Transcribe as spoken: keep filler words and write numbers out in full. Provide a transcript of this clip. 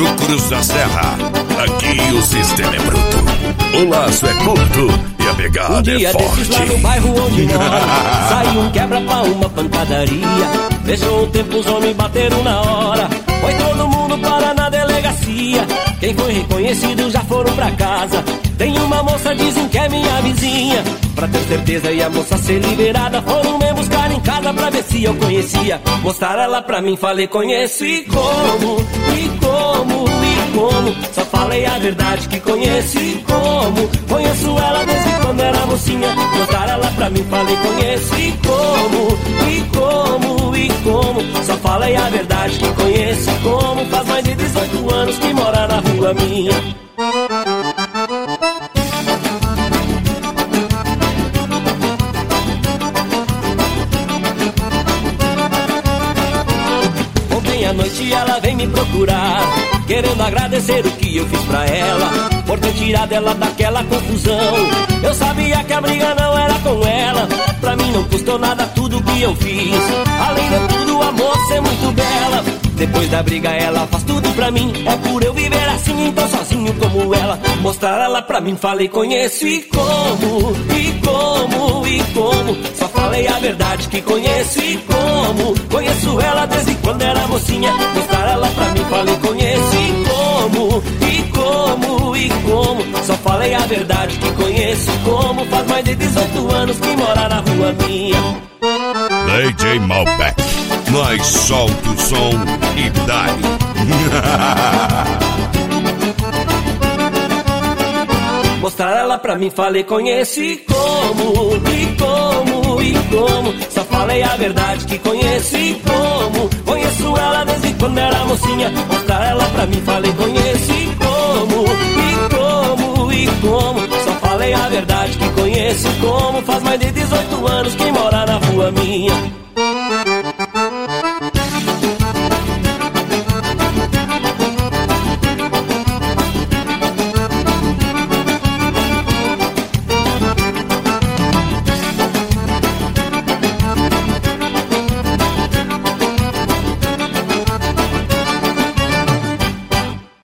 Centro Cruz da Serra. Aqui o sistema é bruto, o laço é curto e a pegada um dia é forte. Desses lá no bairro onde mora, saiu um quebra pra uma pancadaria. Deixou o tempo, os homens bateram na hora. Foi todo mundo para na delegacia. Quem foi reconhecido já foram pra casa. Tem uma moça, dizem que é minha vizinha. Pra ter certeza e a moça ser liberada, foram me buscar em casa pra ver se eu conhecia. Mostraram ela pra mim, falei conheço e como, e como, e como. Só falei a verdade que conheço e como. Conheço ela desde quando era mocinha. Mostraram ela pra mim, falei conheço e como, e como, e como. Só falei a verdade que conheço e como. Faz mais de dezoito anos que mora na rua minha. Ontem à noite ela vem me procurar, querendo agradecer o que eu fiz pra ela, por ter tirado ela daquela confusão. Eu sabia que a briga não era com ela, pra mim não custou nada tudo que eu fiz. Além de tudo, a moça é muito bela. Depois da briga ela faz tudo pra mim. É por eu viver assim, então sozinho como ela. Mostrar ela pra mim, falei conheço e como, e como, e como. Só falei a verdade que conheço e como. Conheço ela desde quando era mocinha. Mostrar ela pra mim, falei conheço e como, e como, e como. Só falei a verdade que conheço e como. Faz mais de dezoito anos que mora na rua minha. D J Malbec, nós solta o som e dá. Mostrar ela pra mim, falei conheço e como, e como, e como. Só falei a verdade que conheço e como. Conheço ela desde quando era mocinha. Mostrar ela pra mim, falei conheço e como, e como, e como. Só falei a verdade que conheço e como. Faz mais de dezoito